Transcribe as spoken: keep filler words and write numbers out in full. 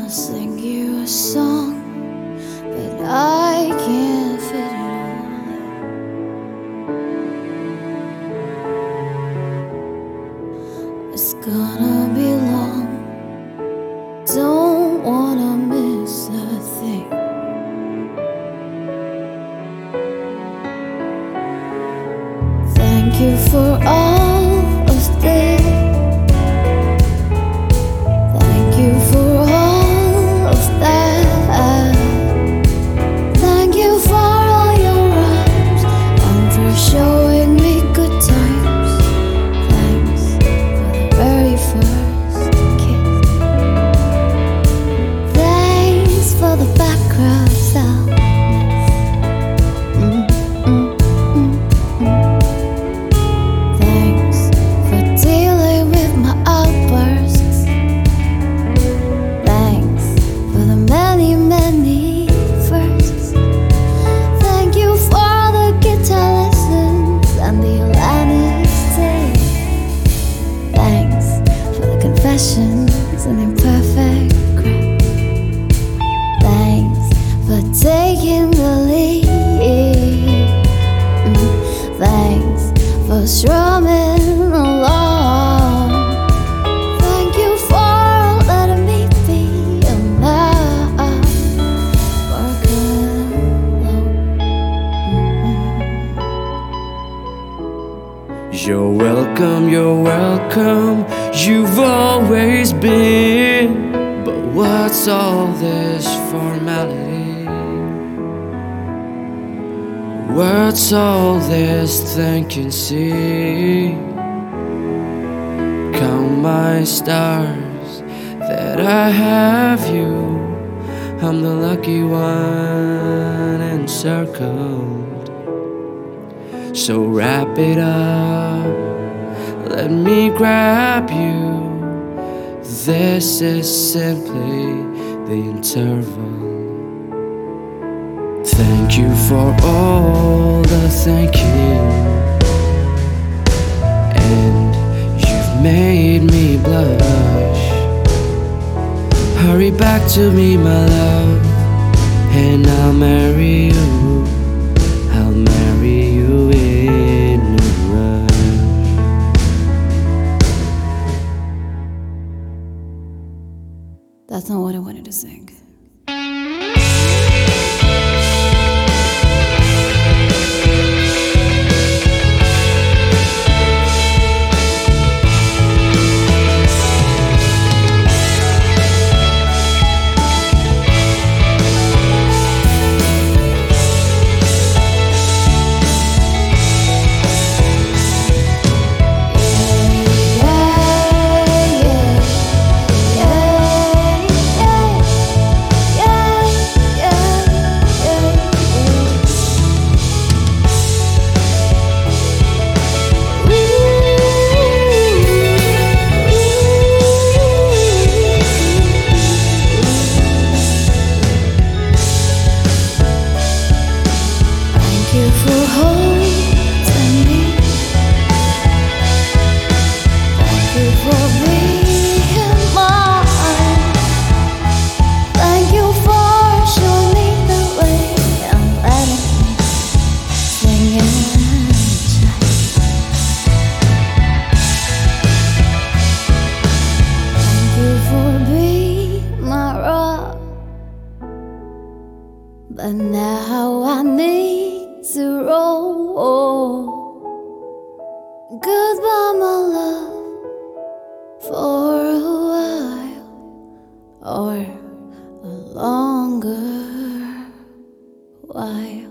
sing you a song, but I can't fit it all in. It's gonna be long, don't wanna miss a thing. Thank you for all of this. Thank you for all of that. Thank you for all your rhymes and for showing me good times. Thanks for the very first kiss. Thanks for the background sound. Mm, mm, mm, mm. Thanks for dealing with my outbursts. Thanks for the many, many firsts. Thank you for the guitar lessons and the honesty. Thanks for the confessions and imperfect crap. Thanks for taking the lead. Mm, Thanks for strumming along. Thank you for letting me be enough. Working alone. You're welcome, you're welcome, you've always been. But what's all this formality? What's all this thinking? See, count my stars that I have you. I'm the lucky one encircled. So wrap it up, let me grab you. This is simply the interval. Thank you for all the thanking, and you've made me blush. Hurry back to me, my love, and I'll marry you. I'll marry you in a rush. That's not what I wanted to sing. Thank you for holding me. Thank you for being mine. Thank you for showing me the way and letting me sing and shine. Thank you for being my rock. But now I need to roll. Goodbye, my love, for a while or a longer while.